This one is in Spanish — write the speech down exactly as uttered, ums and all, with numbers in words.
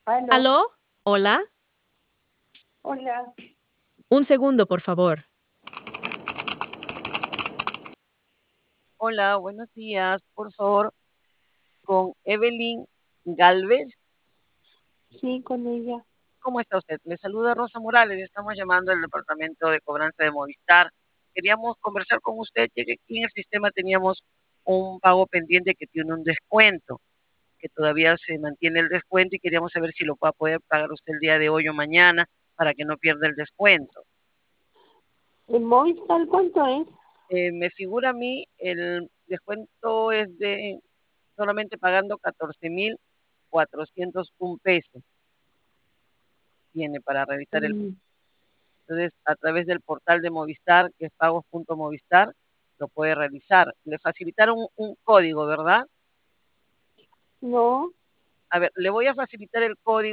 Aló, ¿Aló? ¿Hola? hola. Un segundo, por favor. Hola, buenos días. Por favor, con Evelyn Galvez. Sí, con ella. ¿Cómo está usted? Le saluda Rosa Morales. Estamos llamando del departamento de cobranza de Movistar. Queríamos conversar con usted, ya que aquí en el sistema teníamos un pago pendiente que tiene un descuento, que todavía se mantiene el descuento y queríamos saber si lo va a poder pagar usted el día de hoy o mañana para que no pierda el descuento. ¿El Movistar cuánto es? Eh, me figura a mí el descuento es de solamente pagando catorce mil cuatrocientos un pesos. Tiene para revisar el. Mm, Entonces, a través del portal de Movistar, que es pagos.movistar, lo puede realizar. Le facilitaron un, un código, ¿verdad? no. A ver, le voy a facilitar el código.